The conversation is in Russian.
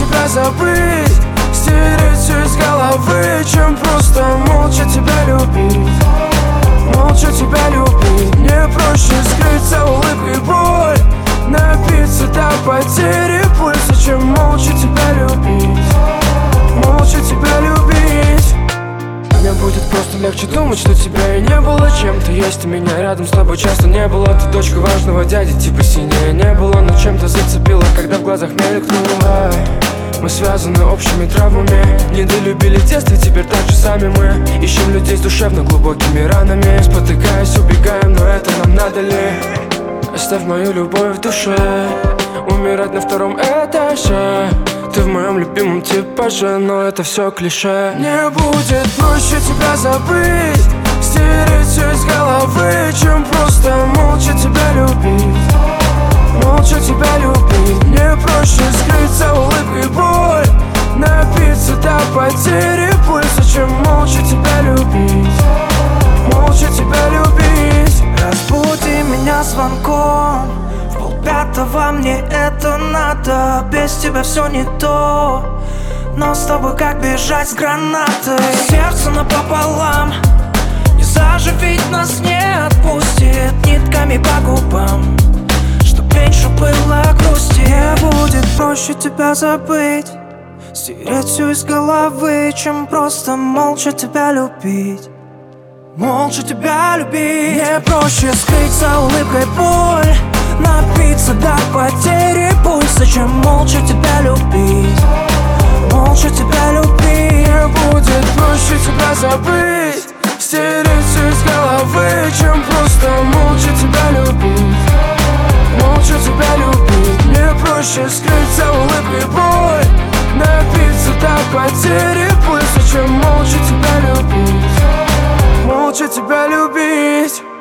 тебя забыть, стереть все из головы, чем просто молча тебя любить. Молча тебя любить. Мне проще скрыть за улыбкой боль, напиться до потери пульса, чем молча тебя любить. Молча тебя любить. Мне будет просто легче думать, что тебя и не было чем-то. Есть у меня рядом с тобой часто не было. Ты дочка важного дяди, типа синее не было, но чем-то зацепила, когда в глазах мелькнуло. Мы связаны общими травмами, недолюбили в детстве, теперь так же сами мы ищем людей с душевно глубокими ранами. Спотыкаясь, убегаем, но это нам надо ли? Оставь мою любовь в душе, умирать на втором этаже. Ты в моем любимом типаже, но это все клише. Мне будет проще тебя забыть, стереть все из головы, чем просто молча тебя любить. Молча тебя любить. Мне проще скрыть за улыбкой боль, напиться до потери пульса, чем молча тебя любить. Молча тебя любить. Разбуди меня звонком, в 5:30 мне это надо. Без тебя все не то, но с тобой как бежать с гранатой. Сердце напополам, не заживить нас не отпустит нитками по губам, чтоб меньше было грусти. Мне будет проще тебя забыть, стереть все из головы, чем просто молча тебя любить. Молча тебя любить. Мне проще скрыть за улыбкой боль, напиться до потери пульса, чем молча тебя любить. Молча тебя любить. Мне будет проще тебя забыть, стереть все из головы, чем просто молча тебя любить. Молча тебя любить. Мне проще скрыть за улыбкой боль, напиться до потери пульса, чем молча тебя любить. Молча тебя любить.